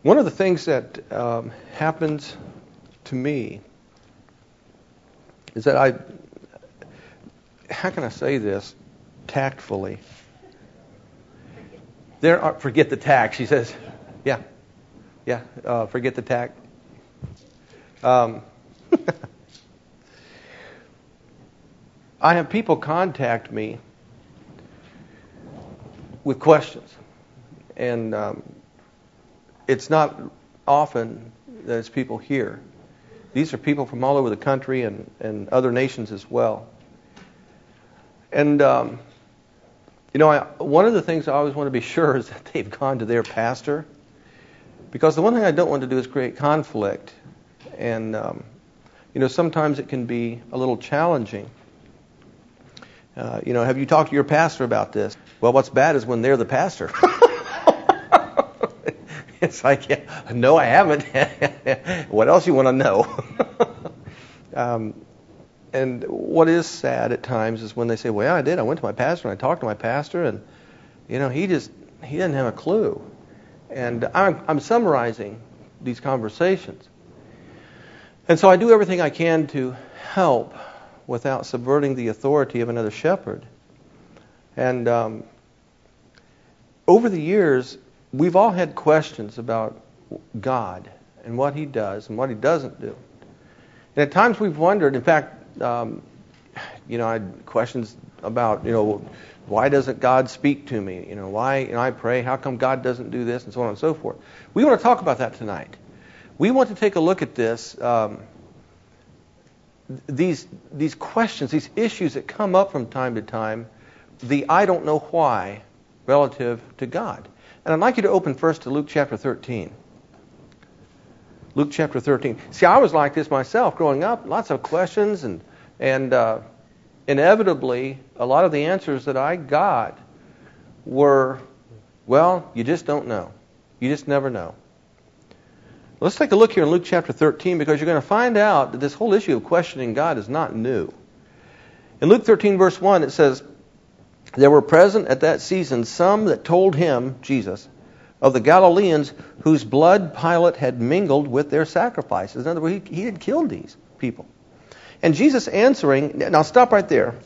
One of the things that happens to me is that how can I say this tactfully? Forget the tact. She says, yeah, forget the tact. I have people contact me with questions, and it's not often that it's people here. These are people from all over the country and other nations as well. And, one of the things I always want to be sure is that they've gone to their pastor. Because the one thing I don't want to do is create conflict. And, sometimes it can be a little challenging. Have you talked to your pastor about this? Well, what's bad is when they're the pastor. It's like, yeah, no, I haven't. What else you want to know? And what is sad at times is when they say, well, yeah, I did. I went to my pastor and I talked to my pastor, and, he doesn't have a clue. And I'm summarizing these conversations. And so I do everything I can to help without subverting the authority of another shepherd. And over the years, we've all had questions about God and what He does and what He doesn't do. And at times we've wondered, in fact, I had questions about, why doesn't God speak to me? Why, I pray, how come God doesn't do this, and so on and so forth. We want to talk about that tonight. We want to take a look at this, these questions, these issues that come up from time to time, the I don't know why relative to God. And I'd like you to open first to Luke chapter 13. Luke chapter 13. See, I was like this myself growing up. Lots of questions, and inevitably, a lot of the answers that I got were, well, you just don't know. You just never know. Let's take a look here in Luke chapter 13, because you're going to find out that this whole issue of questioning God is not new. In Luke 13, verse 1, it says, there were present at that season some that told him, Jesus, of the Galileans whose blood Pilate had mingled with their sacrifices. In other words, he had killed these people. And Jesus answering, now stop right there.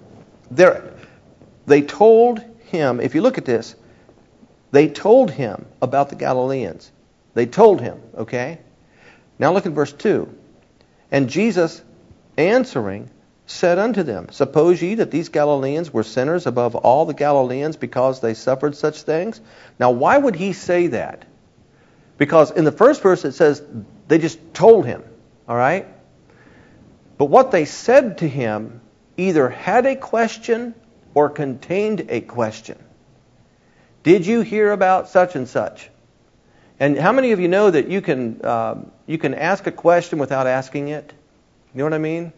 They told him, if you look at this, they told him about the Galileans. They told him, okay? Now look at verse 2. And Jesus answering said unto them, suppose ye that these Galileans were sinners above all the Galileans because they suffered such things? Now why would he say that? Because in the first verse it says they just told him, all right? But what they said to him either had a question or contained a question. Did you hear about such and such? And how many of you know that you can ask a question without asking it? You know what I mean?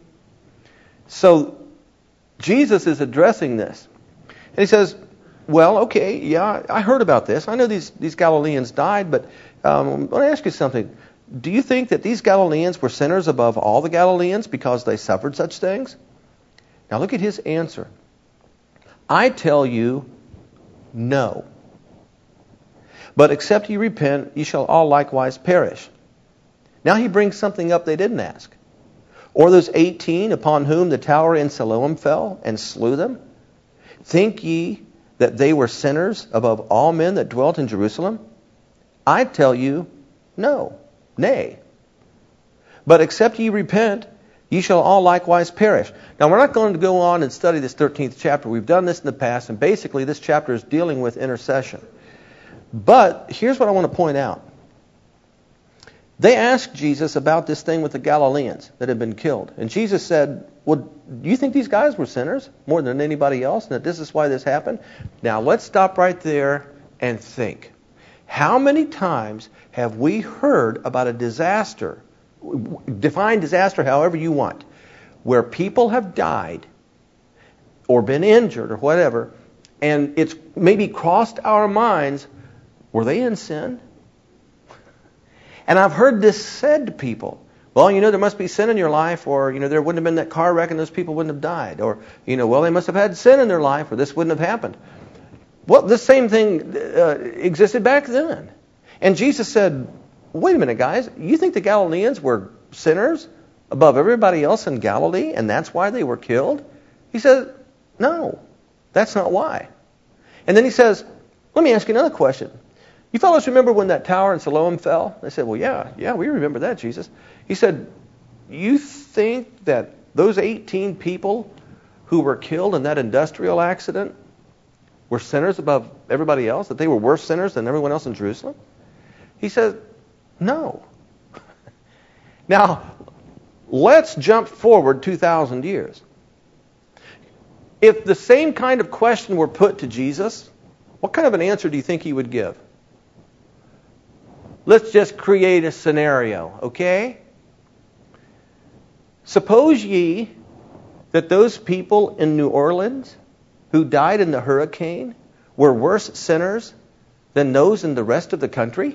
So Jesus is addressing this. And he says, well, okay, yeah, I heard about this. I know these Galileans died, but I want to ask you something. Do you think that these Galileans were sinners above all the Galileans because they suffered such things? Now look at his answer. I tell you, no. But except ye repent, ye shall all likewise perish. Now he brings something up they didn't ask. Or those 18 upon whom the tower in Siloam fell and slew them? Think ye that they were sinners above all men that dwelt in Jerusalem? I tell you, no, nay. But except ye repent, ye shall all likewise perish. Now we're not going to go on and study this 13th chapter. We've done this in the past, and basically this chapter is dealing with intercession. But here's what I want to point out. They asked Jesus about this thing with the Galileans that had been killed. And Jesus said, well, do you think these guys were sinners more than anybody else, and that this is why this happened? Now, let's stop right there and think. How many times have we heard about a disaster, define disaster however you want, where people have died or been injured or whatever, and it's maybe crossed our minds, were they in sin? And I've heard this said to people. Well, there must be sin in your life, or, there wouldn't have been that car wreck and those people wouldn't have died. Or, well, they must have had sin in their life, or this wouldn't have happened. Well, the same thing existed back then. And Jesus said, wait a minute, guys. You think the Galileans were sinners above everybody else in Galilee, and that's why they were killed? He says, no, that's not why. And then he says, let me ask you another question. You fellows remember when that tower in Siloam fell? They said, well, yeah, we remember that, Jesus. He said, you think that those 18 people who were killed in that industrial accident were sinners above everybody else, that they were worse sinners than everyone else in Jerusalem? He says, no. Now, let's jump forward 2,000 years. If the same kind of question were put to Jesus, what kind of an answer do you think he would give? Let's just create a scenario, okay? Suppose ye that those people in New Orleans who died in the hurricane were worse sinners than those in the rest of the country?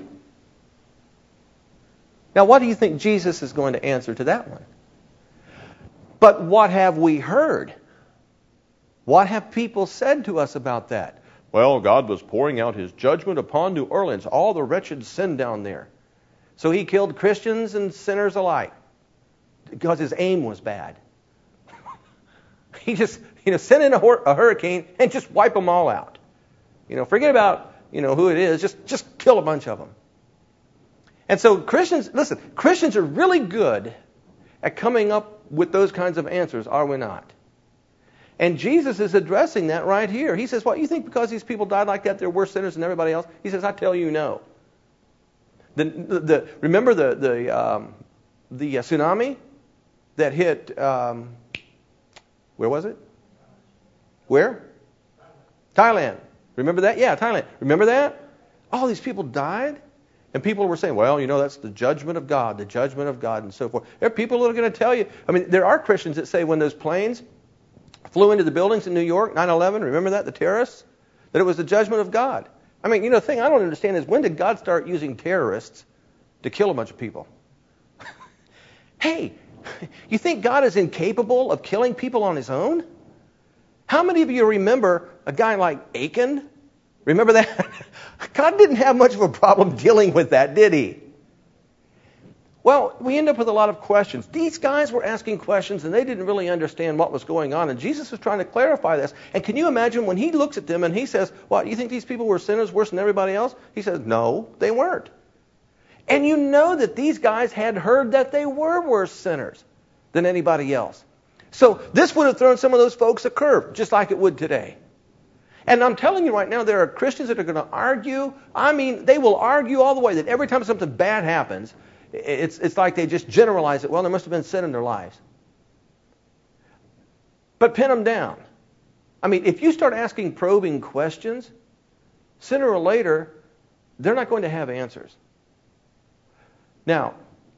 Now, what do you think Jesus is going to answer to that one? But what have we heard? What have people said to us about that? Well, God was pouring out his judgment upon New Orleans, all the wretched sin down there. So he killed Christians and sinners alike because his aim was bad. He just, send in a hurricane and just wipe them all out. Forget about, who it is. Just kill a bunch of them. And so Christians are really good at coming up with those kinds of answers, are we not? And Jesus is addressing that right here. He says, what, you think because these people died like that, they're worse sinners than everybody else? He says, I tell you no. Remember the tsunami that hit, where was it? Where? Thailand. Remember that? Yeah, Thailand. Remember that? All these people died. And people were saying, well, that's the judgment of God, and so forth. There are people that are going to tell you. There are Christians that say when those planes flew into the buildings in New York, 9/11, remember that, the terrorists? That it was the judgment of God. The thing I don't understand is when did God start using terrorists to kill a bunch of people? Hey, you think God is incapable of killing people on his own? How many of you remember a guy like Achan? Remember that? God didn't have much of a problem dealing with that, did he? Well, we end up with a lot of questions. These guys were asking questions, and they didn't really understand what was going on. And Jesus was trying to clarify this. And can you imagine when he looks at them and he says, what, you think these people were sinners worse than everybody else? He says, no, they weren't. And you know that these guys had heard that they were worse sinners than anybody else. So this would have thrown some of those folks a curve, just like it would today. And I'm telling you right now, there are Christians that are going to argue. They will argue all the way that every time something bad happens, it's like they just generalize it. Well, there must have been sin in their lives. But pin them down. If you start asking probing questions, sooner or later, they're not going to have answers. Now,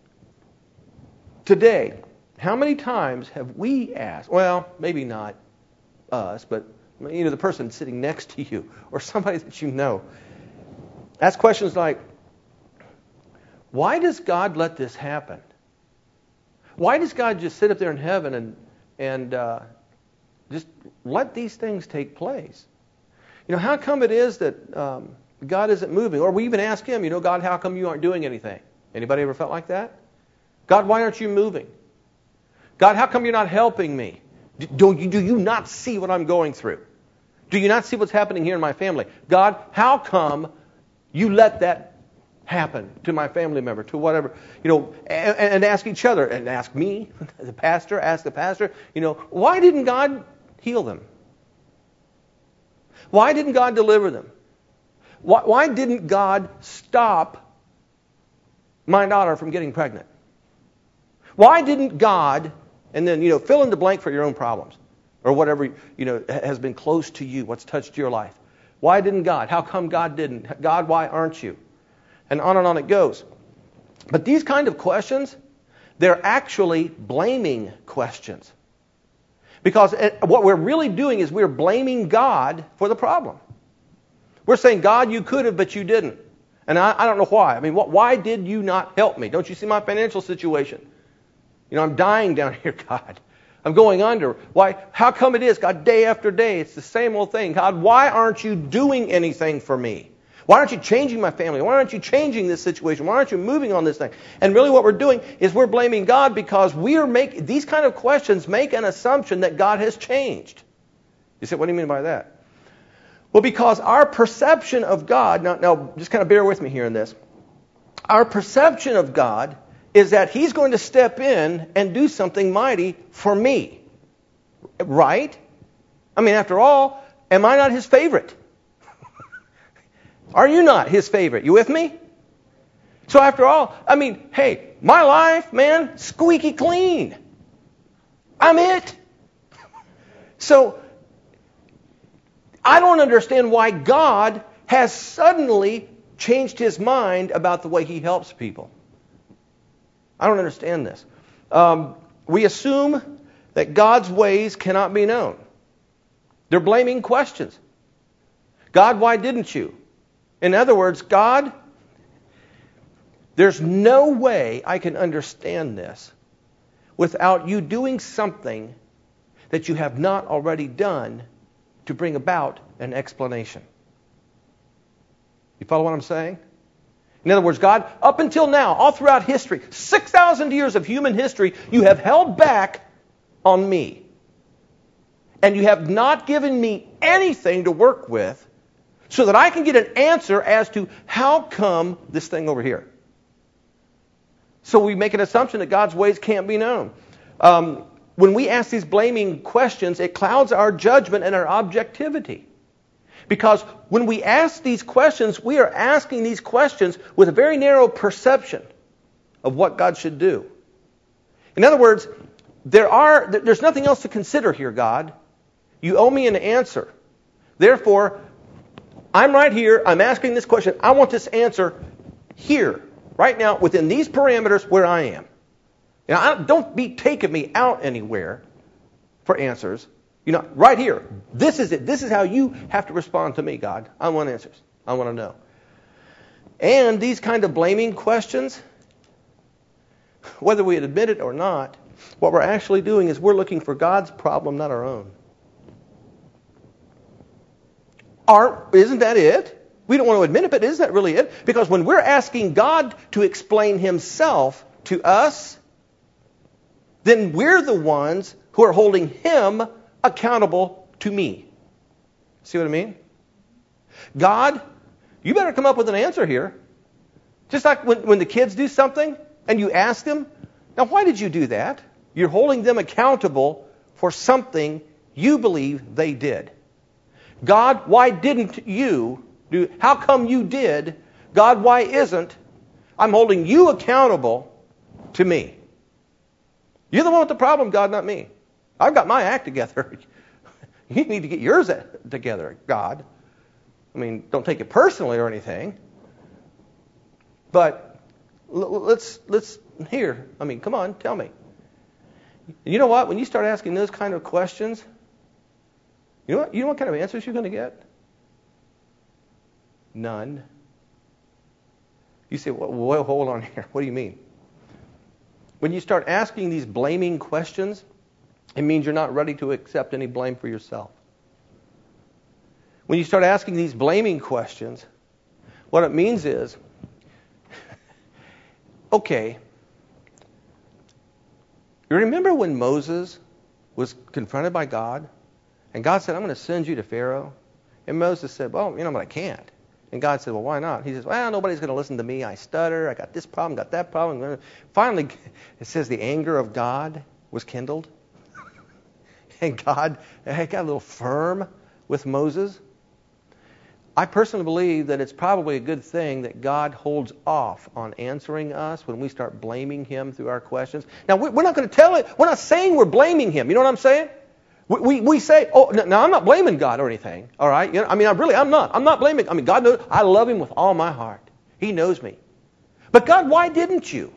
today, how many times have we asked, well, maybe not us, but the person sitting next to you or somebody that you know, ask questions like, why does God let this happen? Why does God just sit up there in heaven and just let these things take place? How come it is that God isn't moving? Or we even ask him, God, how come you aren't doing anything? Anybody ever felt like that? God, why aren't you moving? God, how come you're not helping me? Do you not see what I'm going through? Do you not see what's happening here in my family? God, how come you let that happen to my family member, to whatever, and ask each other, and ask me, the pastor, ask the pastor, why didn't God heal them? Why didn't God deliver them? Why didn't God stop my daughter from getting pregnant? Why didn't God, and then, fill in the blank for your own problems, or whatever, has been close to you, what's touched your life. Why didn't God? How come God didn't? God, why aren't you? And on it goes. But these kind of questions, they're actually blaming questions. Because what we're really doing is we're blaming God for the problem. We're saying, God, you could have, but you didn't. And I don't know why. Why did you not help me? Don't you see my financial situation? I'm dying down here, God. I'm going under. Why? How come it is, God, day after day, it's the same old thing. God, why aren't you doing anything for me? Why aren't you changing my family? Why aren't you changing this situation? Why aren't you moving on this thing? And really what we're doing is we're blaming God because these kind of questions make an assumption that God has changed. You say, what do you mean by that? Well, because our perception of God, now just kind of bear with me here in this. Our perception of God is that He's going to step in and do something mighty for me. Right? I mean, after all, am I not His favorite? Are you not His favorite? You with me? So after all, I mean, hey, my life, man, squeaky clean. I'm it. So I don't understand why God has suddenly changed His mind about the way He helps people. I don't understand this. We assume that God's ways cannot be known. They're blaming questions. God, why didn't you? In other words, God, there's no way I can understand this without you doing something that you have not already done to bring about an explanation. You follow what I'm saying? In other words, God, up until now, all throughout history, 6,000 years of human history, you have held back on me. And you have not given me anything to work with so that I can get an answer as to how come this thing over here. So we make an assumption that God's ways can't be known. When we ask these blaming questions, it clouds our judgment and our objectivity. Because when we ask these questions, we are asking these questions with a very narrow perception of what God should do. In other words, there's nothing else to consider here, God. You owe me an answer. Therefore, I'm right here. I'm asking this question. I want this answer here, right now, within these parameters where I am. Don't be taking me out anywhere for answers. Right here. This is it. This is how you have to respond to me, God. I want answers. I want to know. And these kind of blaming questions, whether we admit it or not, what we're actually doing is we're looking for God's problem, not our own. Isn't that it? We don't want to admit it, but isn't that really it? Because when we're asking God to explain Himself to us, then we're the ones who are holding Him accountable to me. See what I mean? God, you better come up with an answer here. Just like when the kids do something and you ask them, now why did you do that? You're holding them accountable for something you believe they did. God, why didn't you do? How come you did? God, why isn't? I'm holding you accountable to me. You're the one with the problem, God, not me. I've got my act together. You need to get yours together, God. I mean, don't take it personally or anything. But let's here. I mean, come on, tell me. You know what? When you start asking those kind of questions, you know what kind of answers you're going to get? None. You say, well, hold on here. What do you mean? When you start asking these blaming questions, it means you're not ready to accept any blame for yourself. When you start asking these blaming questions, what it means is, okay, you remember when Moses was confronted by God? And God said, I'm going to send you to Pharaoh. And Moses said, well, but I can't. And God said, well, why not? He says, well, nobody's going to listen to me. I stutter. I got this problem, got that problem. Finally, it says the anger of God was kindled. And God got a little firm with Moses. I personally believe that it's probably a good thing that God holds off on answering us when we start blaming Him through our questions. Now, we're not going to tell it. We're not saying we're blaming Him. You know what I'm saying? We say, now I'm not blaming God or anything, all right? I'm not. I'm not blaming. God knows. I love Him with all my heart. He knows me. But God, why didn't you?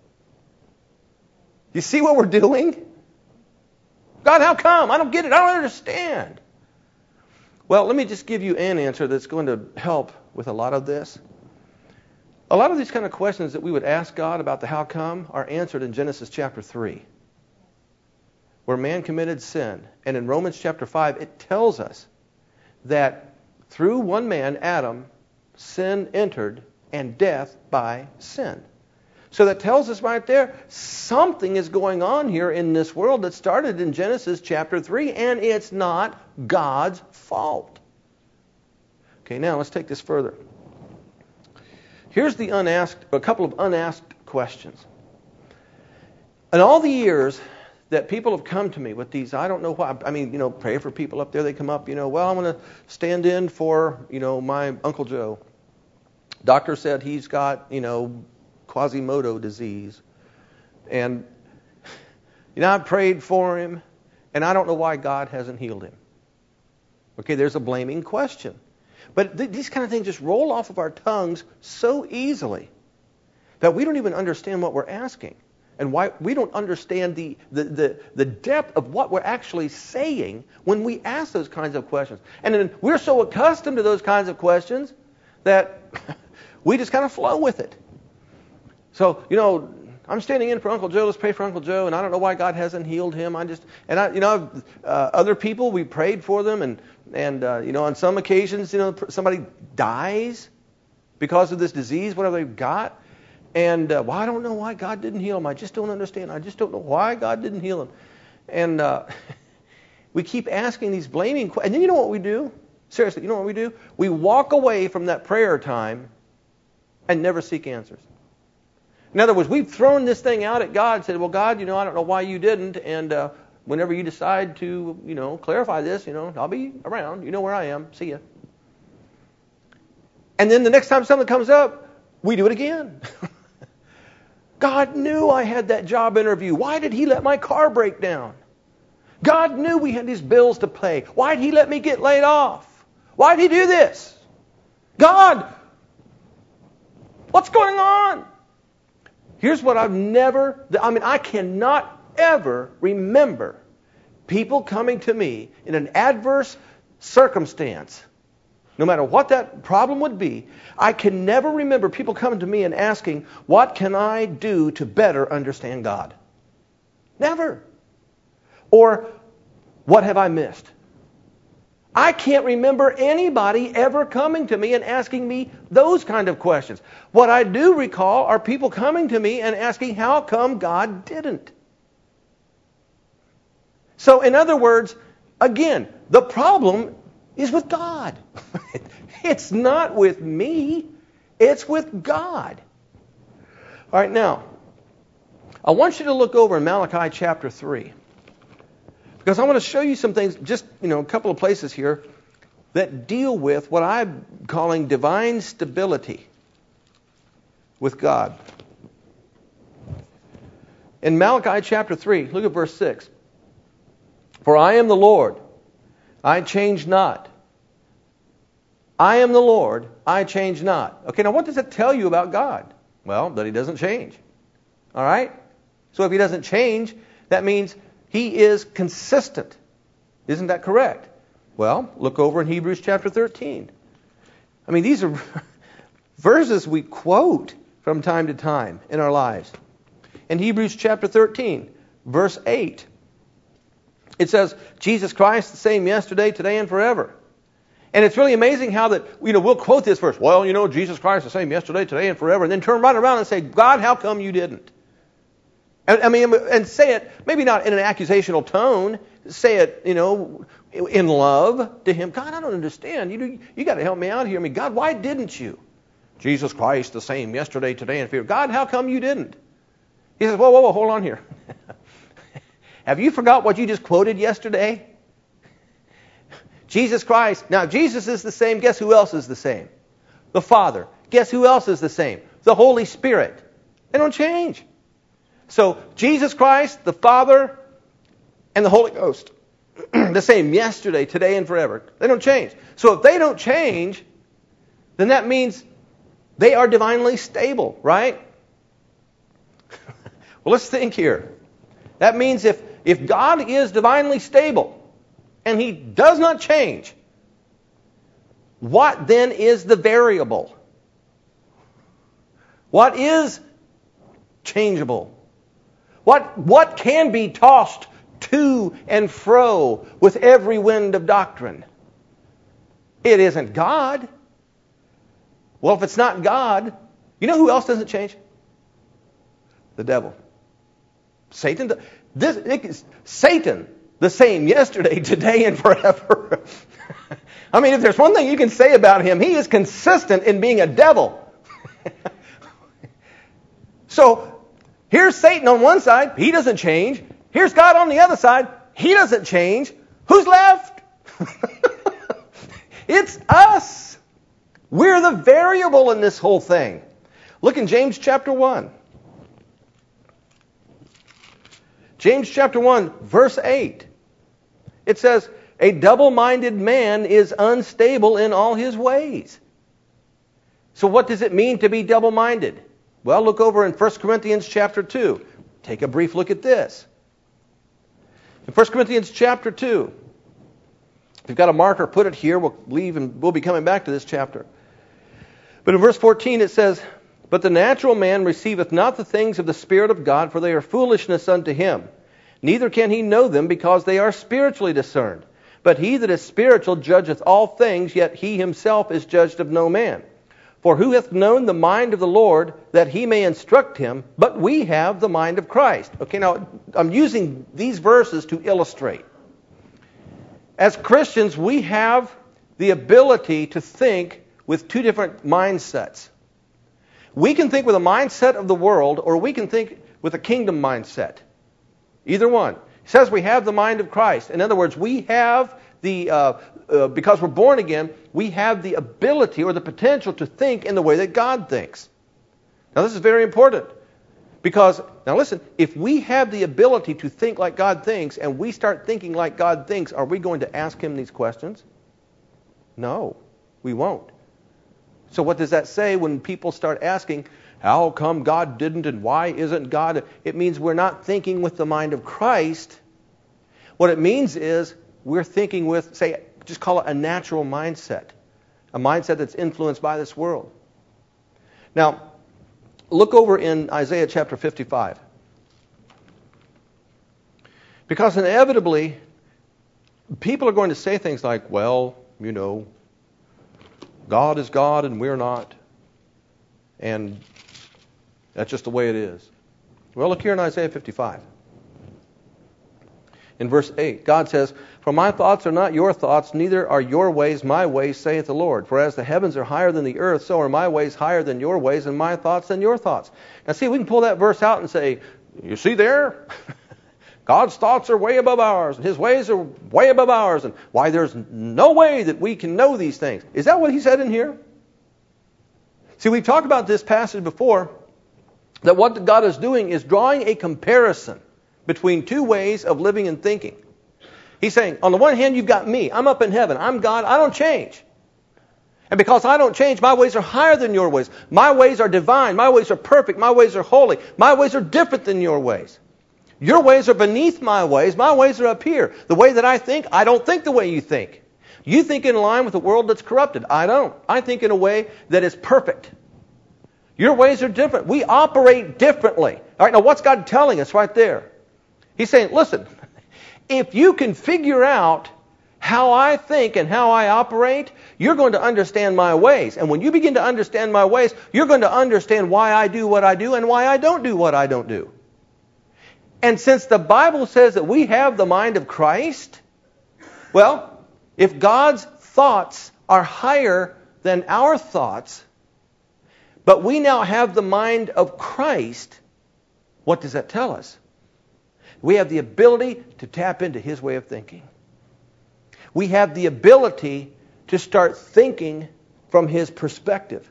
You see what we're doing? God, how come? I don't get it. I don't understand. Well, let me just give you an answer that's going to help with a lot of this. A lot of these kind of questions that we would ask God about the how come are answered in Genesis chapter 3. Where man committed sin. And in Romans chapter 5, it tells us that through one man, Adam, sin entered, and death by sin. So that tells us right there, something is going on here in this world that started in Genesis chapter 3, and it's not God's fault. Okay, now let's take this further. Here's a couple of unasked questions. In all the years that people have come to me with these, I don't know why, pray for people up there, they come up, well, I'm going to stand in for, my Uncle Joe. Doctor said he's got, Quasimodo disease. And, I prayed for him, and I don't know why God hasn't healed him. Okay, there's a blaming question. But these kind of things just roll off of our tongues so easily that we don't even understand what we're asking. And why we don't understand the depth of what we're actually saying when we ask those kinds of questions. And then we're so accustomed to those kinds of questions that we just kind of flow with it. So, I'm standing in for Uncle Joe. Let's pray for Uncle Joe. And I don't know why God hasn't healed him. Other people, we prayed for them. And on some occasions, somebody dies because of this disease, whatever they've got. And I don't know why God didn't heal him. I just don't understand. I just don't know why God didn't heal him. And we keep asking these blaming questions. And then you know what we do? Seriously, you know what we do? We walk away from that prayer time and never seek answers. In other words, we've thrown this thing out at God and said, well, God, I don't know why you didn't. And whenever you decide to, clarify this, I'll be around. You know where I am. See ya. And then the next time something comes up, we do it again. God knew I had that job interview. Why did He let my car break down? God knew we had these bills to pay. Why did He let me get laid off? Why did He do this? God, what's going on? Here's what I cannot ever remember people coming to me in an adverse circumstance, no matter what that problem would be. I can never remember people coming to me and asking, what can I do to better understand God? Never. Or, what have I missed? I can't remember anybody ever coming to me and asking me those kind of questions. What I do recall are people coming to me and asking, how come God didn't? So, in other words, again, the problem is with God. It's not with me. It's with God. All right, now, I want you to look over in Malachi chapter 3. Because I want to show you some things, just, a couple of places here that deal with what I'm calling divine stability with God. In Malachi chapter 3, look at verse 6. For I am the Lord, I change not. I am the Lord, I change not. Okay, now what does that tell you about God? Well, that He doesn't change. All right? So if He doesn't change, that means He is consistent. Isn't that correct? Well, look over in Hebrews chapter 13. These are verses we quote from time to time in our lives. In Hebrews chapter 13, verse 8, it says, Jesus Christ the same yesterday, today, and forever. And it's really amazing how that, we'll quote this verse. Well, Jesus Christ the same yesterday, today, and forever. And then turn right around and say, God, how come you didn't? And say it, maybe not in an accusational tone. Say it, in love to Him. God, I don't understand. You got to help me out here. God, why didn't you? Jesus Christ the same yesterday, today, and forever. God, how come you didn't? He says, whoa, hold on here. Have you forgot what you just quoted yesterday? Jesus Christ. Now, Jesus is the same. Guess who else is the same? The Father. Guess who else is the same? The Holy Spirit. They don't change. So, Jesus Christ, the Father, and the Holy Ghost. The same yesterday, today, and forever. They don't change. So if they don't change, then that means they are divinely stable, right? Well, let's think here. That means if God is divinely stable, and He does not change, what then is the variable? What is changeable? What can be tossed to and fro with every wind of doctrine? It isn't God. Well, if it's not God, you know who else doesn't change? The devil. Satan, Satan, the same yesterday, today, and forever. I mean, if there's one thing you can say about him, he is consistent in being a devil. So, here's Satan on one side, he doesn't change. Here's God on the other side, he doesn't change. Who's left? It's us. We're the variable in this whole thing. Look in James chapter 1. James chapter 1, verse 8. It says, a double-minded man is unstable in all his ways. So what does it mean to be double-minded? Well, look over in 1 Corinthians chapter 2. Take a brief look at this. In 1 Corinthians chapter 2, if you've got a marker, put it here. We'll leave and we'll be coming back to this chapter. But in verse 14 it says, but the natural man receiveth not the things of the Spirit of God, for they are foolishness unto him. Neither can he know them, because they are spiritually discerned. But he that is spiritual judgeth all things, yet he himself is judged of no man. For who hath known the mind of the Lord, that he may instruct him? But we have the mind of Christ. Okay, now I'm using these verses to illustrate. As Christians, we have the ability to think with two different mindsets. We can think with a mindset of the world, or we can think with a kingdom mindset. Either one. It says we have the mind of Christ. In other words, we have because we're born again, we have the ability or the potential to think in the way that God thinks. Now this is very important. Because, now listen, if we have the ability to think like God thinks, and we start thinking like God thinks, are we going to ask Him these questions? No, we won't. So what does that say when people start asking, how come God didn't and why isn't God? It means we're not thinking with the mind of Christ. What it means is we're thinking with, say, just call it a natural mindset. A mindset that's influenced by this world. Now, look over in Isaiah chapter 55. Because inevitably, people are going to say things like, well, you know, God is God and we're not. And that's just the way it is. Well, look here in Isaiah 55. In verse 8, God says, for my thoughts are not your thoughts, neither are your ways my ways, saith the Lord. For as the heavens are higher than the earth, so are my ways higher than your ways, and my thoughts than your thoughts. Now see, we can pull that verse out and say, you see there? God's thoughts are way above ours, and His ways are way above ours, and why there's no way that we can know these things. Is that what He said in here? See, we've talked about this passage before, that what God is doing is drawing a comparison between two ways of living and thinking. He's saying, on the one hand, you've got me. I'm up in heaven. I'm God. I don't change. And because I don't change, my ways are higher than your ways. My ways are divine. My ways are perfect. My ways are holy. My ways are different than your ways. Your ways are beneath my ways. My ways are up here. The way that I don't think the way you think. You think in line with a world that's corrupted. I don't. I think in a way that is perfect. Your ways are different. We operate differently. All right, now what's God telling us right there? He's saying, listen, if you can figure out how I think and how I operate, you're going to understand my ways. And when you begin to understand my ways, you're going to understand why I do what I do and why I don't do what I don't do. And since the Bible says that we have the mind of Christ, well, if God's thoughts are higher than our thoughts, but we now have the mind of Christ, what does that tell us? We have the ability to tap into His way of thinking. We have the ability to start thinking from His perspective.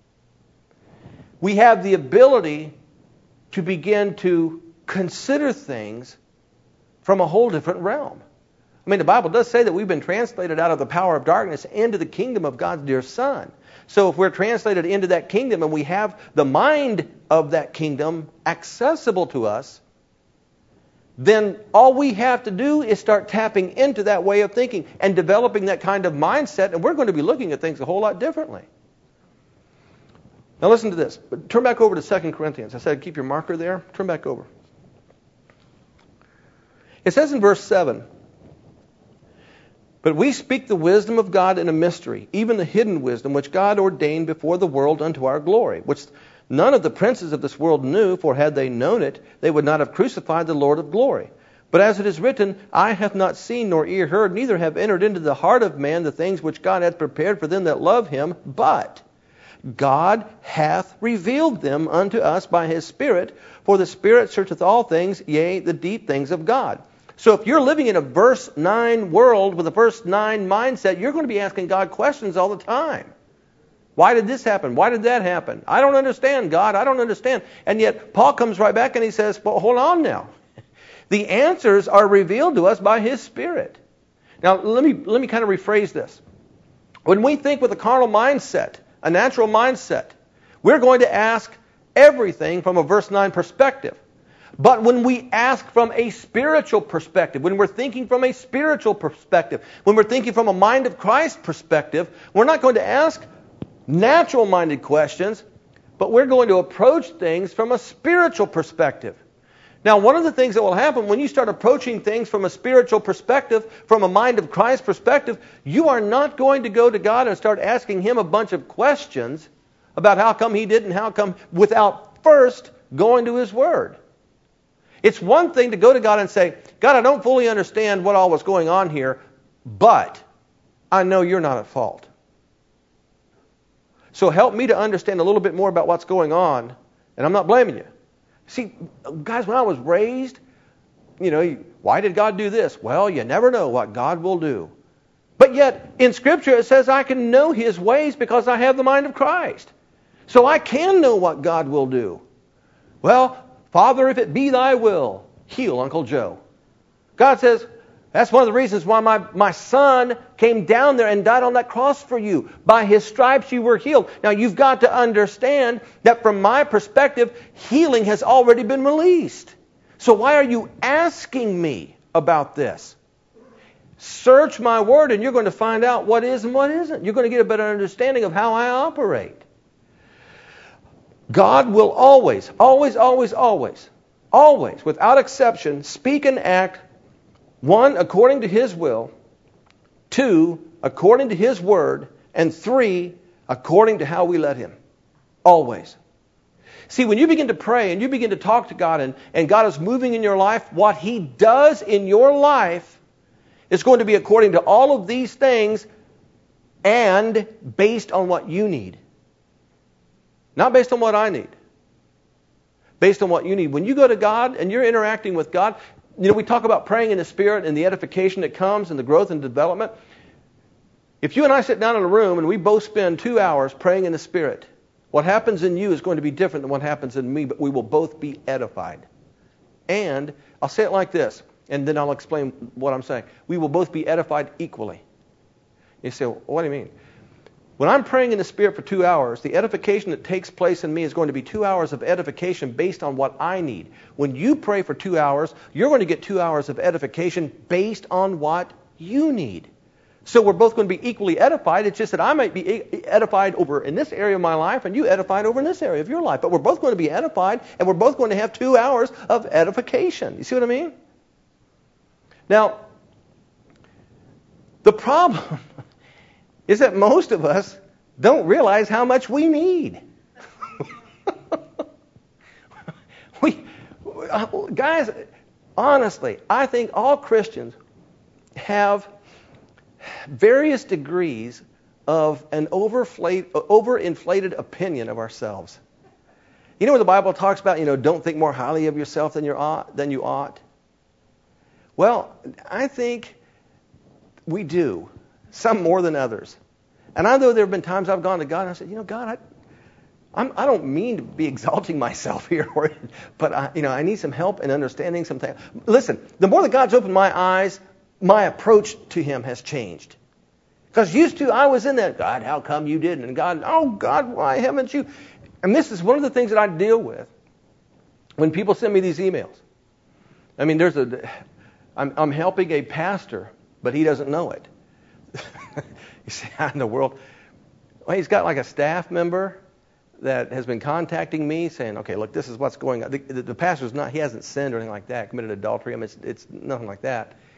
We have the ability to begin to consider things from a whole different realm. I mean, the Bible does say that we've been translated out of the power of darkness into the kingdom of God's dear Son. So if we're translated into that kingdom and we have the mind of that kingdom accessible to us, then all we have to do is start tapping into that way of thinking and developing that kind of mindset, and we're going to be looking at things a whole lot differently. Now listen to this. Turn back over to 2 Corinthians. I said keep your marker there. Turn back over. It says in verse 7, But we speak the wisdom of God in a mystery, even the hidden wisdom which God ordained before the world unto our glory, which none of the princes of this world knew, for had they known it, they would not have crucified the Lord of glory. But as it is written, eye hath not seen nor ear heard, neither have entered into the heart of man the things which God hath prepared for them that love him, but God hath revealed them unto us by his Spirit, for the Spirit searcheth all things, yea, the deep things of God. So if you're living in a verse 9 world with a verse 9 mindset, you're going to be asking God questions all the time. Why did this happen? Why did that happen? I don't understand, God. I don't understand. And yet Paul comes right back and he says, well, hold on now. The answers are revealed to us by his Spirit. Now, let me kind of rephrase this. When we think with a carnal mindset, a natural mindset, we're going to ask everything from a verse 9 perspective. But when we ask from a spiritual perspective, when we're thinking from a spiritual perspective, when we're thinking from a mind of Christ perspective, we're not going to ask natural-minded questions, but we're going to approach things from a spiritual perspective. Now, one of the things that will happen when you start approaching things from a spiritual perspective, from a mind of Christ perspective, you are not going to go to God and start asking him a bunch of questions about how come he did and how come, without first going to his Word. It's one thing to go to God and say, God, I don't fully understand what all was going on here, but I know you're not at fault. So help me to understand a little bit more about what's going on, and I'm not blaming you. See, guys, when I was raised, why did God do this? Well, you never know what God will do. But yet, in Scripture, it says I can know his ways because I have the mind of Christ. So I can know what God will do. Well, Father, if it be thy will, heal Uncle Joe. God says, that's one of the reasons why my son came down there and died on that cross for you. By his stripes you were healed. Now you've got to understand that from my perspective, healing has already been released. So why are you asking me about this? Search my Word and you're going to find out what is and what isn't. You're going to get a better understanding of how I operate. God will always, without exception, speak and act, 1, according to his will, 2, according to his Word, and 3, according to how we let him. Always. See, when you begin to pray and you begin to talk to God and God is moving in your life, what he does in your life is going to be according to all of these things and based on what you need. Not based on what I need. Based on what you need. When you go to God and you're interacting with God, we talk about praying in the Spirit and the edification that comes and the growth and development. If you and I sit down in a room and we both spend 2 hours praying in the Spirit, what happens in you is going to be different than what happens in me, but we will both be edified. And I'll say it like this, and then I'll explain what I'm saying. We will both be edified equally. You say, well, what do you mean? When I'm praying in the Spirit for 2 hours, the edification that takes place in me is going to be 2 hours of edification based on what I need. When you pray for 2 hours, you're going to get 2 hours of edification based on what you need. So we're both going to be equally edified. It's just that I might be edified over in this area of my life and you edified over in this area of your life. But we're both going to be edified and we're both going to have 2 hours of edification. You see what I mean? Now, the problem is that most of us don't realize how much we need. Guys, honestly, I think all Christians have various degrees of an overinflated opinion of ourselves. You know when the Bible talks about, don't think more highly of yourself than you ought? Well, I think we do. Some more than others. And I know there have been times I've gone to God and I said, God, I don't mean to be exalting myself here, but I need some help in understanding some things. Listen, the more that God's opened my eyes, my approach to him has changed. Because used to, I was in that, God, how come you didn't? And God, oh God, why haven't you? And this is one of the things that I deal with when people send me these emails. I mean, I'm helping a pastor, but he doesn't know it. You say, how in the world? Well, he's got like a staff member that has been contacting me saying, okay, look, this is what's going on. The pastor's he hasn't sinned or anything like that, committed adultery. I mean, it's nothing like that.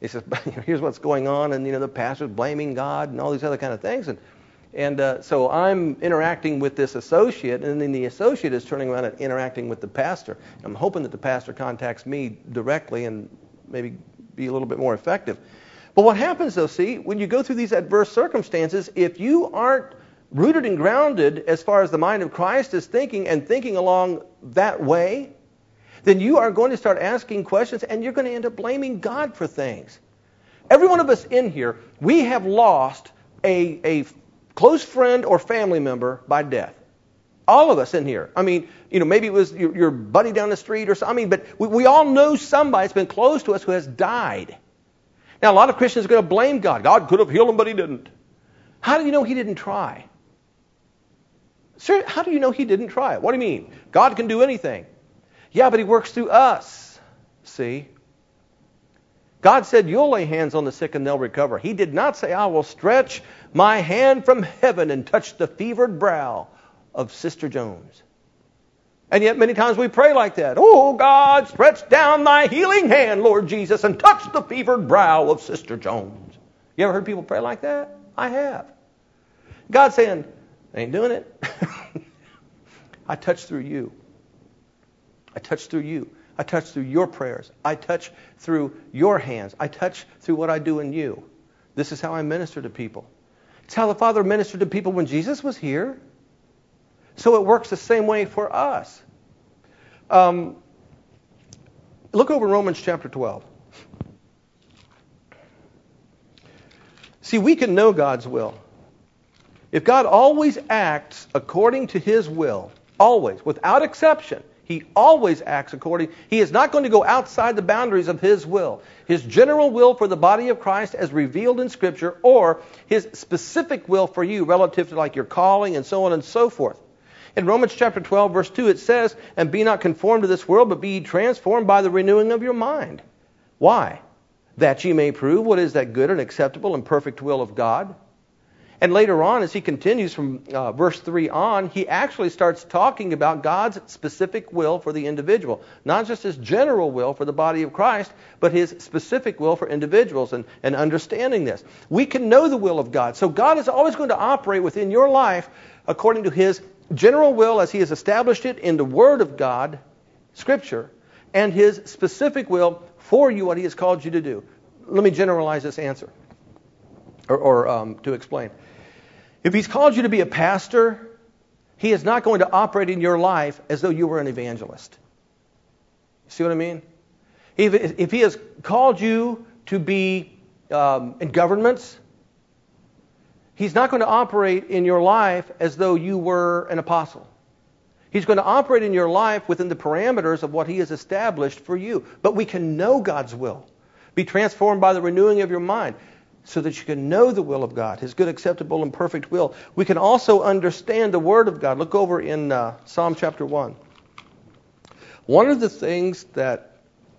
He says, here's what's going on, and the pastor's blaming God and all these other kind of things. And so I'm interacting with this associate, and then the associate is turning around and interacting with the pastor. I'm hoping that the pastor contacts me directly and maybe be a little bit more effective. But what happens, though, see, when you go through these adverse circumstances, if you aren't rooted and grounded as far as the mind of Christ is thinking and thinking along that way, then you are going to start asking questions and you're going to end up blaming God for things. Every one of us in here, we have lost a close friend or family member by death. All of us in here. I mean, maybe it was your buddy down the street or something, but we all know somebody that's been close to us who has died. Now, a lot of Christians are going to blame God. God could have healed him, but he didn't. How do you know he didn't try? Sir, how do you know he didn't try? What do you mean? God can do anything. Yeah, but he works through us. See? God said, you'll lay hands on the sick and they'll recover. He did not say, I will stretch my hand from heaven and touch the fevered brow of Sister Jones. And yet many times we pray like that. Oh, God, stretch down thy healing hand, Lord Jesus, and touch the fevered brow of Sister Jones. You ever heard people pray like that? I have. God's saying, I ain't doing it. I touch through you. I touch through you. I touch through your prayers. I touch through your hands. I touch through what I do in you. This is how I minister to people. It's how the Father ministered to people when Jesus was here. So it works the same way for us. Look over Romans chapter 12. See, we can know God's will. If God always acts according to His will, always, without exception, He always acts according. He is not going to go outside the boundaries of His will. His general will for the body of Christ as revealed in Scripture, or His specific will for you relative to like your calling and so on and so forth. In Romans chapter 12, verse 2, it says, and be not conformed to this world, but be ye transformed by the renewing of your mind. Why? That ye may prove what is that good and acceptable and perfect will of God. And later on, as he continues from verse 3 on, he actually starts talking about God's specific will for the individual. Not just His general will for the body of Christ, but His specific will for individuals and understanding this. We can know the will of God. So God is always going to operate within your life according to His general will as He has established it in the Word of God, Scripture, and His specific will for you, what He has called you to do. Let me generalize this answer, or to explain. If He's called you to be a pastor, He is not going to operate in your life as though you were an evangelist. See what I mean? If He has called you to be in governments, He's not going to operate in your life as though you were an apostle. He's going to operate in your life within the parameters of what He has established for you. But we can know God's will. Be transformed by the renewing of your mind so that you can know the will of God, His good, acceptable, and perfect will. We can also understand the Word of God. Look over in Psalm chapter 1. One of the things that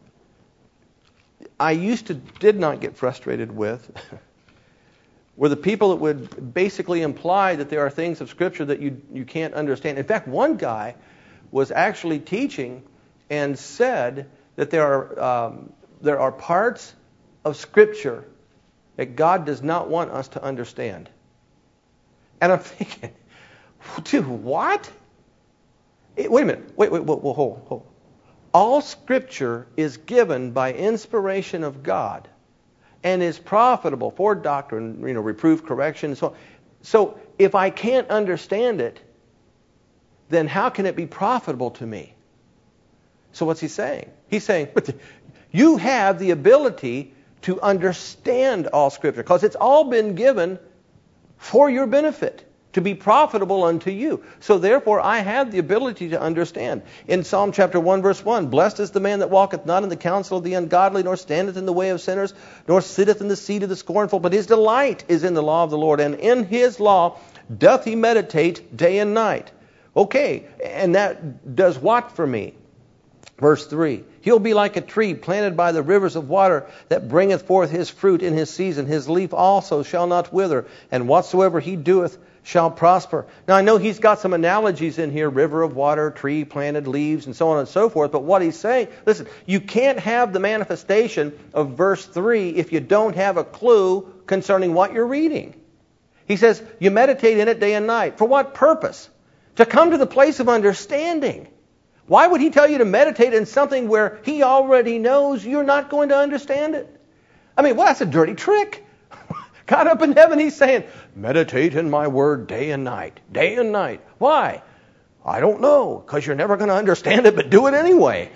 I did not get frustrated with were the people that would basically imply that there are things of Scripture that you can't understand. In fact, one guy was actually teaching and said that there are parts of Scripture that God does not want us to understand. And I'm thinking, dude, what? Wait a minute. Wait, hold. All Scripture is given by inspiration of God and is profitable for doctrine, reproof, correction, and so on. So if I can't understand it, then how can it be profitable to me? So what's he saying? He's saying, you have the ability to understand all Scripture, because it's all been given for your benefit, to be profitable unto you. So therefore, I have the ability to understand. In Psalm chapter 1, verse 1, blessed is the man that walketh not in the counsel of the ungodly, nor standeth in the way of sinners, nor sitteth in the seat of the scornful, but his delight is in the law of the Lord, and in His law doth he meditate day and night. Okay, and that does what for me? Verse 3, he'll be like a tree planted by the rivers of water that bringeth forth his fruit in his season. His leaf also shall not wither, and whatsoever he doeth shall prosper. Now, I know he's got some analogies in here, river of water, tree planted, leaves, and so on and so forth. But what he's saying, listen, you can't have the manifestation of verse 3 if you don't have a clue concerning what you're reading. He says, you meditate in it day and night. For what purpose? To come to the place of understanding. Why would he tell you to meditate in something where he already knows you're not going to understand it? I mean, well, that's a dirty trick. God up in heaven, he's saying, meditate in my word day and night. Day and night. Why? I don't know, because you're never going to understand it, but do it anyway.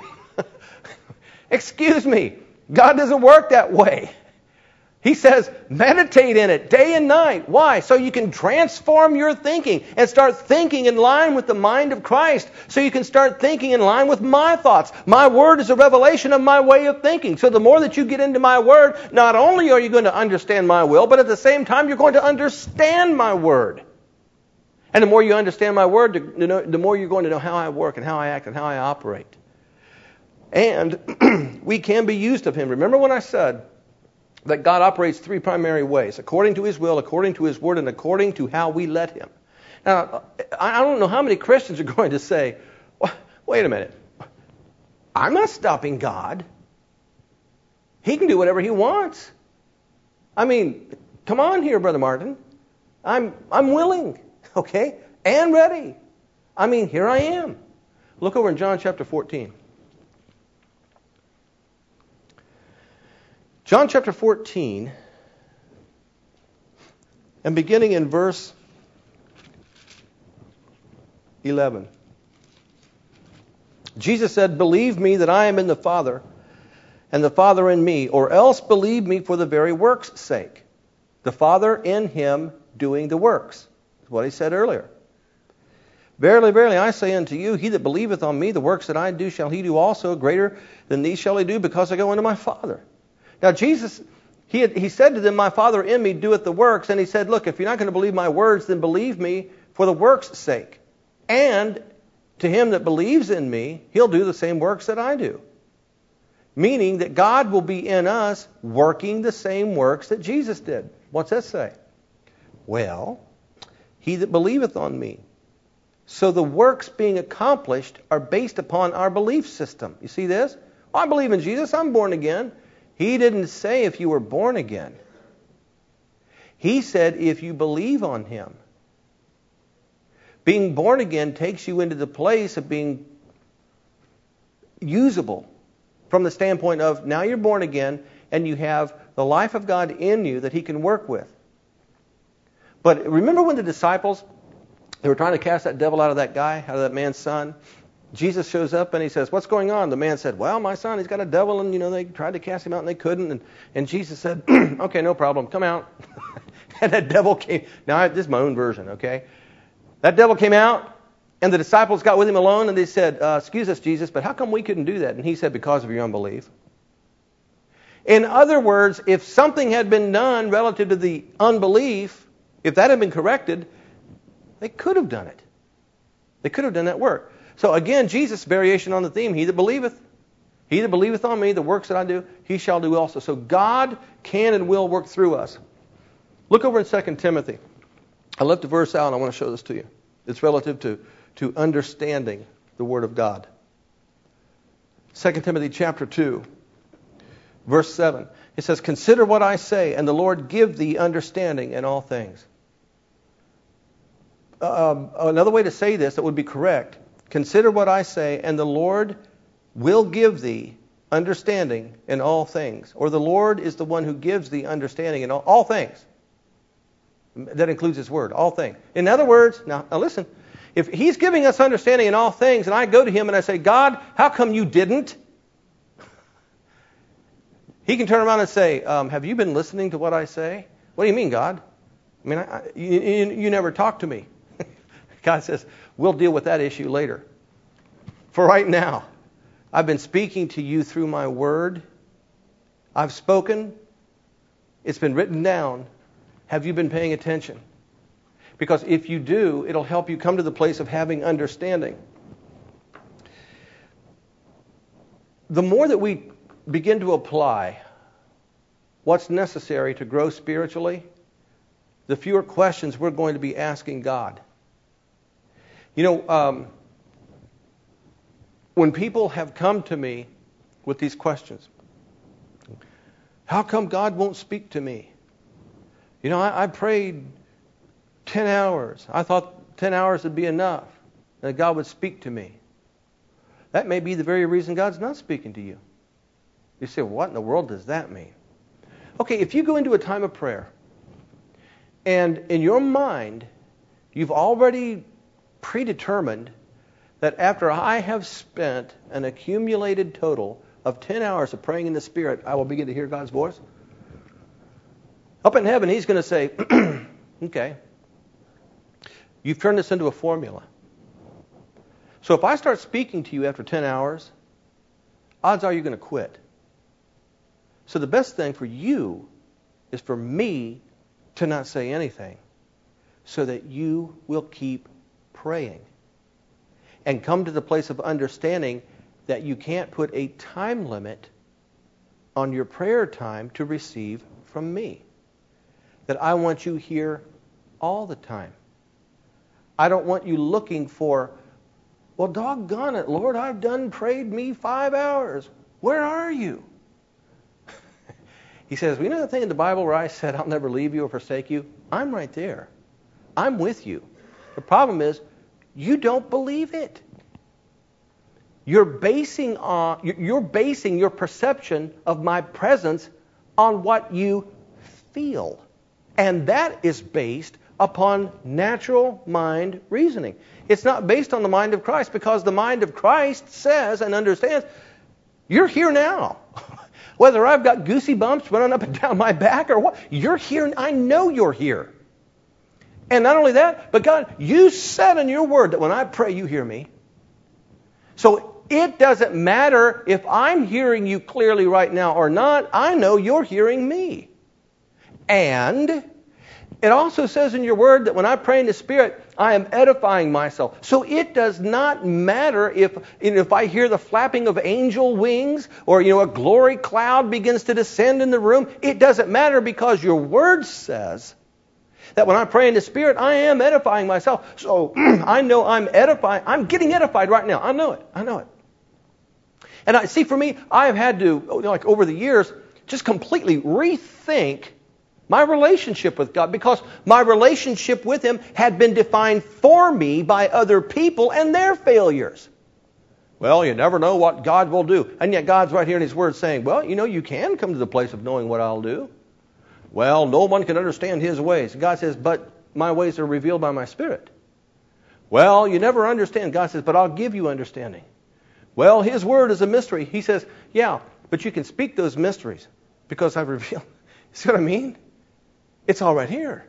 Excuse me. God doesn't work that way. He says, meditate in it day and night. Why? So you can transform your thinking and start thinking in line with the mind of Christ. So you can start thinking in line with my thoughts. My word is a revelation of my way of thinking. So the more that you get into my word, not only are you going to understand my will, but at the same time you're going to understand my word. And the more you understand my word, the more you're going to know how I work and how I act and how I operate. And we can be used of him. Remember when I said that God operates three primary ways: according to his will, according to his word, and according to how we let him. Now, I don't know how many Christians are going to say, wait a minute, I'm not stopping God. He can do whatever he wants. I mean, come on here, Brother Martin. I'm willing, okay, and ready. I mean, here I am. Look over in John chapter 14. John chapter 14, and beginning in verse 11. Jesus said, believe me that I am in the Father, and the Father in me, or else believe me for the very works' sake. The Father in him doing the works. That's what he said earlier. Verily, verily, I say unto you, he that believeth on me, the works that I do shall he do also, greater than these shall he do, because I go unto my Father. Now, Jesus, he said to them, my Father in me doeth the works. And he said, look, if you're not going to believe my words, then believe me for the works' sake. And to him that believes in me, he'll do the same works that I do. Meaning that God will be in us working the same works that Jesus did. What's that say? Well, he that believeth on me. So the works being accomplished are based upon our belief system. You see this? Well, I believe in Jesus. I'm born again. He didn't say if you were born again. He said if you believe on him. Being born again takes you into the place of being usable from the standpoint of now you're born again and you have the life of God in you that he can work with. But remember when the disciples, they were trying to cast that devil out of that guy, out of that man's son? Jesus shows up and he says, what's going on? The man said, well, my son, he's got a devil, and they tried to cast him out and they couldn't. And Jesus said, okay, no problem, come out. And that devil came. Now, this is my own version, okay? That devil came out, and the disciples got with him alone, and they said, excuse us, Jesus, but how come we couldn't do that? And he said, because of your unbelief. In other words, if something had been done relative to the unbelief, if that had been corrected, they could have done it. They could have done that work. So again, Jesus' variation on the theme, he that believeth on me, the works that I do, he shall do also. So God can and will work through us. Look over in 2 Timothy. I left a verse out and I want to show this to you. It's relative to understanding the Word of God. 2 Timothy chapter 2, verse 7. It says, consider what I say, and the Lord give thee understanding in all things. Another way to say this that would be correct, consider what I say, and the Lord will give thee understanding in all things. Or the Lord is the one who gives thee understanding in all things. That includes his word, all things. In other words, now listen, if he's giving us understanding in all things, and I go to him and I say, God, how come you didn't? He can turn around and say, have you been listening to what I say? What do you mean, God? I mean, you never talk to me. God says, we'll deal with that issue later. For right now, I've been speaking to you through my word. I've spoken. It's been written down. Have you been paying attention? Because if you do, it'll help you come to the place of having understanding. The more that we begin to apply what's necessary to grow spiritually, the fewer questions we're going to be asking God. You know, when people have come to me with these questions, how come God won't speak to me? You know, I prayed 10 hours. I thought 10 hours would be enough, that God would speak to me. That may be the very reason God's not speaking to you. You say, what in the world does that mean? Okay, if you go into a time of prayer, and in your mind, you've already predetermined that after I have spent an accumulated total of 10 hours of praying in the Spirit, I will begin to hear God's voice. Up in heaven, He's going to say, okay, you've turned this into a formula. So if I start speaking to you after 10 hours, odds are you're going to quit. So the best thing for you is for me to not say anything so that you will keep praying and come to the place of understanding that you can't put a time limit on your prayer time to receive from me. That I want you here all the time. I don't want you looking for, well, doggone it, Lord, I've done prayed me 5 hours. Where are you? He says, well, you know the thing in the Bible where I said, I'll never leave you or forsake you? I'm right there. I'm with you. The problem is, you don't believe it. You're basing your perception of my presence on what you feel. And that is based upon natural mind reasoning. It's not based on the mind of Christ, because the mind of Christ says and understands, you're here now. Whether I've got goosey bumps running up and down my back or what, you're here. I know you're here. And not only that, but God, you said in your word that when I pray, you hear me. So it doesn't matter if I'm hearing you clearly right now or not. I know you're hearing me. And it also says in your word that when I pray in the Spirit, I am edifying myself. So it does not matter if I hear the flapping of angel wings or a glory cloud begins to descend in the room. It doesn't matter, because your word says that when I pray in the Spirit, I am edifying myself. So I know I'm edifying. I'm getting edified right now. I know it. And I see, for me, I've had to, over the years, just completely rethink my relationship with God, because my relationship with Him had been defined for me by other people and their failures. Well, you never know what God will do. And yet God's right here in His Word saying, well, you can come to the place of knowing what I'll do. Well, no one can understand His ways. God says, but my ways are revealed by my Spirit. Well, you never understand. God says, but I'll give you understanding. Well, His Word is a mystery. He says, yeah, but you can speak those mysteries because I've revealed. See what I mean? It's all right here.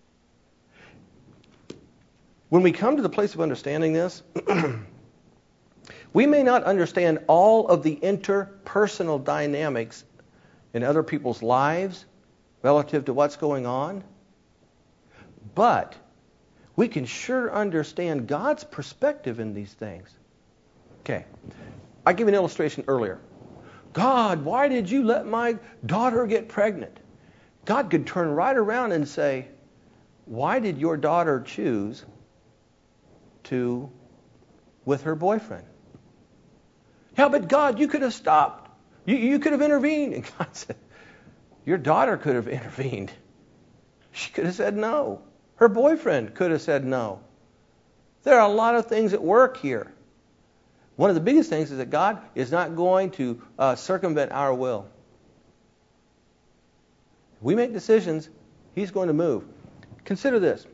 When we come to the place of understanding this, we may not understand all of the interpersonal dynamics in other people's lives relative to what's going on, but we can sure understand God's perspective in these things. Okay, I gave an illustration earlier. God, why did you let my daughter get pregnant? God could turn right around and say, why did your daughter choose to with her boyfriend? Yeah, but God, you could have stopped. You could have intervened. And God said, your daughter could have intervened. She could have said no. Her boyfriend could have said no. There are a lot of things at work here. One of the biggest things is that God is not going to circumvent our will. We make decisions, He's going to move. Consider this.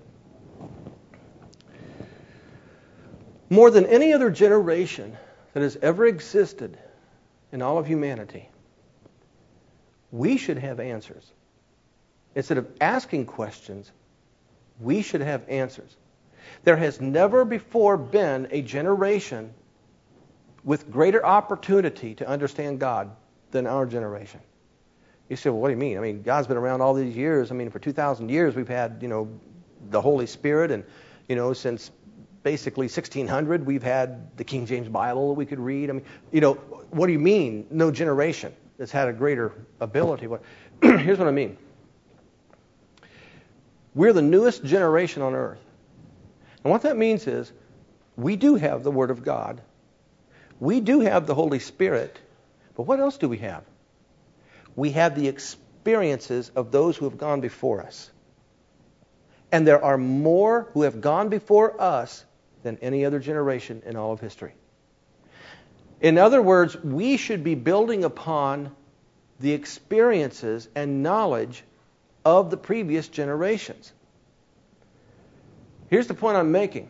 More than any other generation that has ever existed in all of humanity, we should have answers. Instead of asking questions, we should have answers. There has never before been a generation with greater opportunity to understand God than our generation. You say, well, what do you mean? I mean, God's been around all these years. I mean, for 2,000 years we've had, the Holy Spirit, and, since basically 1600 we've had the King James Bible that we could read. I mean, what do you mean no generation that's had a greater ability? Here's what I mean. We're the newest generation on earth. And what that means is we do have the Word of God. We do have the Holy Spirit. But what else do we have? We have the experiences of those who have gone before us. And there are more who have gone before us than any other generation in all of history. In other words, we should be building upon the experiences and knowledge of the previous generations. Here's the point I'm making.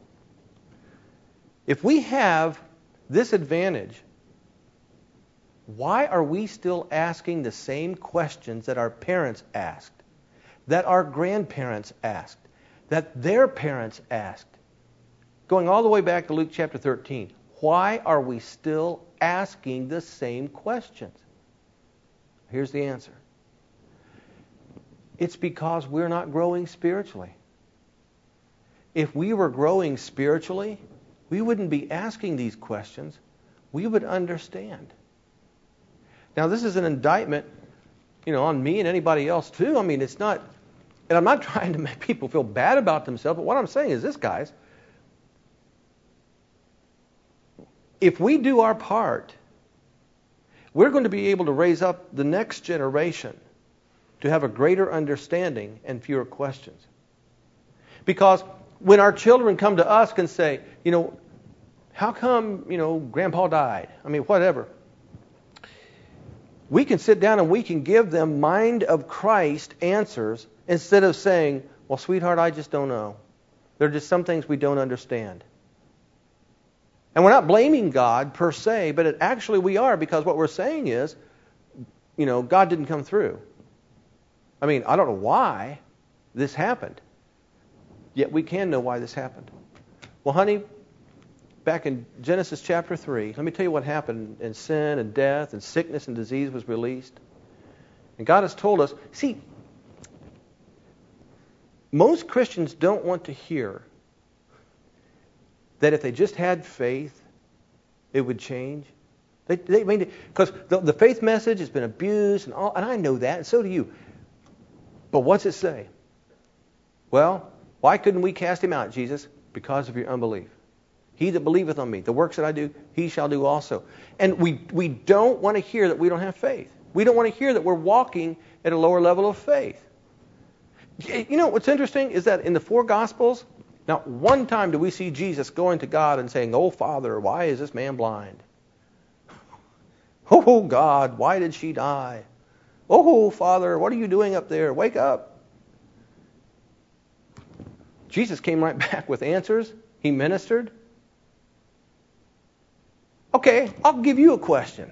If we have this advantage, why are we still asking the same questions that our parents asked, that our grandparents asked, that their parents asked? Going all the way back to Luke chapter 13, why are we still asking the same questions? Here's the answer. It's because we're not growing spiritually. If we were growing spiritually, we wouldn't be asking these questions. We would understand. Now, this is an indictment, on me and anybody else too. I mean, it's not, and I'm not trying to make people feel bad about themselves, but what I'm saying is this, guys. If we do our part, we're going to be able to raise up the next generation to have a greater understanding and fewer questions. Because when our children come to us and say, how come, Grandpa died? I mean, whatever. We can sit down and we can give them mind of Christ answers instead of saying, well, sweetheart, I just don't know. There are just some things we don't understand. And we're not blaming God per se, but actually we are, because what we're saying is, God didn't come through. I mean, I don't know why this happened. Yet we can know why this happened. Well, honey, back in Genesis chapter 3, let me tell you what happened. And sin and death and sickness and disease was released. And God has told us, see, most Christians don't want to hear that if they just had faith, it would change. Because the faith message has been abused and all, and I know that, and so do you. But what's it say? Well, why couldn't we cast him out, Jesus? Because of your unbelief. He that believeth on me, the works that I do, he shall do also. And we don't want to hear that we don't have faith. We don't want to hear that we're walking at a lower level of faith. What's interesting is that in the four Gospels, not one time do we see Jesus going to God and saying, oh, Father, why is this man blind? Oh, God, why did she die? Oh, Father, what are you doing up there? Wake up. Jesus came right back with answers. He ministered. Okay, I'll give you a question.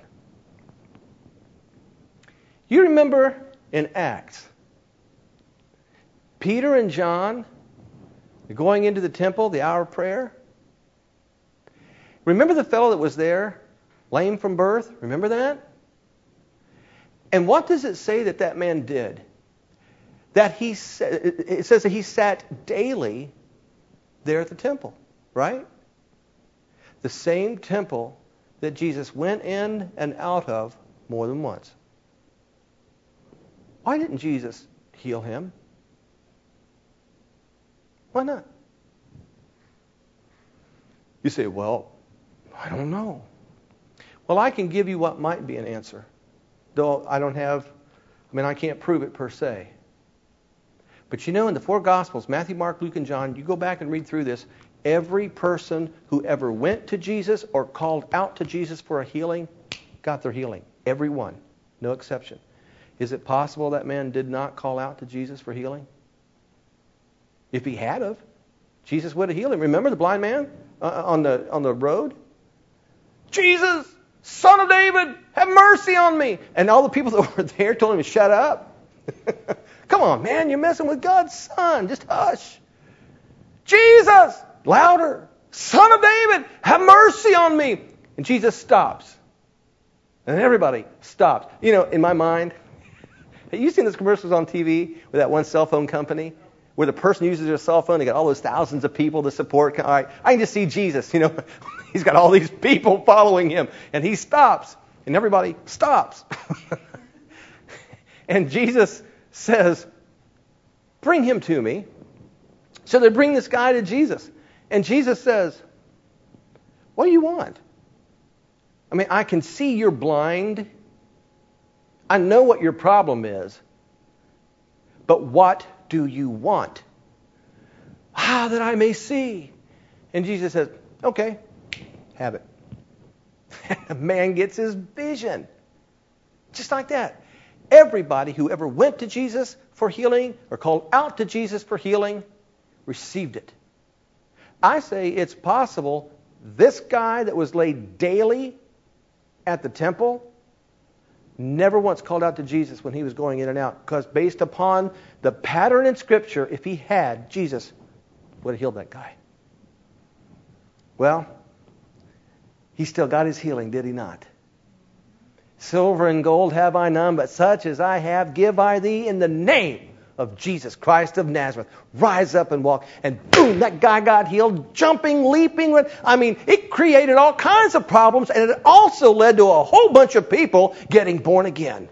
You remember in Acts, Peter and John going into the temple, the hour of prayer? Remember the fellow that was there, lame from birth? Remember that? And what does it say that man did? It says that he sat daily there at the temple, right? The same temple that Jesus went in and out of more than once. Why didn't Jesus heal him? Why not? You say, well, I don't know. Well, I can give you what might be an answer. Though I can't prove it per se. But in the four Gospels, Matthew, Mark, Luke, and John, you go back and read through this, every person who ever went to Jesus or called out to Jesus for a healing got their healing. Every one. No exception. Is it possible that man did not call out to Jesus for healing? If he had of, Jesus would have healed him. Remember the blind man on the road? Jesus, Son of David, have mercy on me. And all the people that were there told him to shut up. Come on, man, you're messing with God's Son. Just hush. Jesus, louder. Son of David, have mercy on me. And Jesus stops. And everybody stops. In my mind, have you seen those commercials on TV with that one cell phone company? Where the person uses their cell phone, they got all those thousands of people to support. All right, I can just see Jesus, He's got all these people following him. And he stops. And everybody stops. And Jesus says, Bring him to me. So they bring this guy to Jesus. And Jesus says, what do you want? I mean, I can see you're blind. I know what your problem is. But what do you want? That I may see. And Jesus says, okay, have it. The man gets his vision. Just like that. Everybody who ever went to Jesus for healing or called out to Jesus for healing received it. I say it's possible this guy that was laid daily at the temple never once called out to Jesus when he was going in and out, because based upon the pattern in Scripture, if he had, Jesus would have healed that guy. Well, he still got his healing, did he not? Silver and gold have I none, but such as I have give I thee in the name of Jesus Christ of Nazareth. Rise up and walk. And boom, that guy got healed, jumping, leaping. I mean, it created all kinds of problems, and it also led to a whole bunch of people getting born again.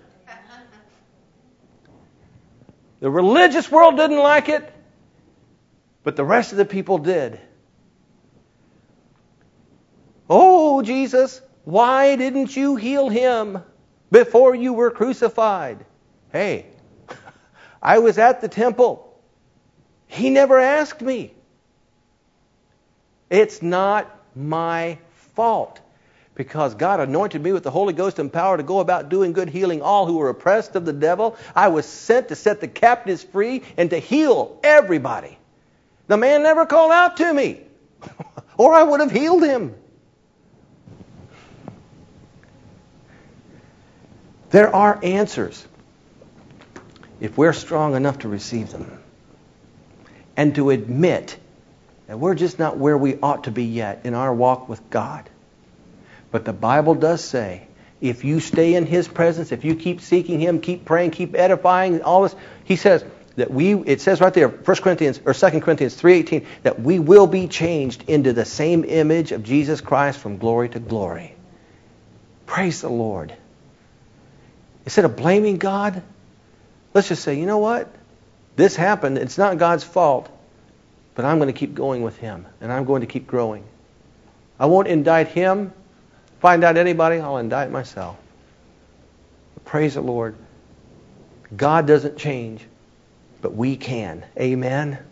The religious world didn't like it, but the rest of the people did. Oh, Jesus, why didn't you heal him before you were crucified? Hey, I was at the temple. He never asked me. It's not my fault, because God anointed me with the Holy Ghost and power to go about doing good, healing all who were oppressed of the devil. I was sent to set the captives free and to heal everybody. The man never called out to me, or I would have healed him. There are answers if we're strong enough to receive them and to admit that we're just not where we ought to be yet in our walk with God. But the Bible does say, if you stay in His presence, if you keep seeking Him, keep praying, keep edifying, all this, He says that it says right there, 2 Corinthians 3:18, that we will be changed into the same image of Jesus Christ from glory to glory. Praise the Lord. Instead of blaming God, let's just say, you know what? This happened. It's not God's fault. But I'm going to keep going with Him. And I'm going to keep growing. I won't indict Him. If I indict anybody, I'll indict myself. Praise the Lord. God doesn't change. But we can. Amen.